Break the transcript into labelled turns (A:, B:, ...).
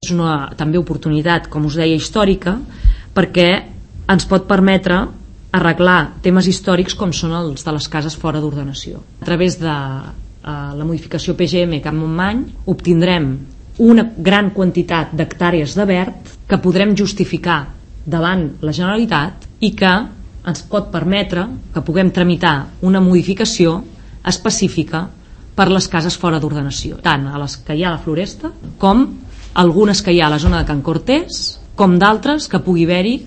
A: És una també oportunitat, com us deia, històrica, perquè ens pot permetre arreglar temes històrics com són els de les cases fora d'ordenació. A través de la modificació PGM Camp Montmany obtindrem una gran quantitat d'hectàrees de verd que podrem justificar davant la Generalitat i que ens pot permetre que puguem tramitar una modificació específica per les cases fora d'ordenació, tant a les que hi ha a la Floresta com algunes que hi ha a la zona de Can Cortés, com d'altres que pugui haver-hi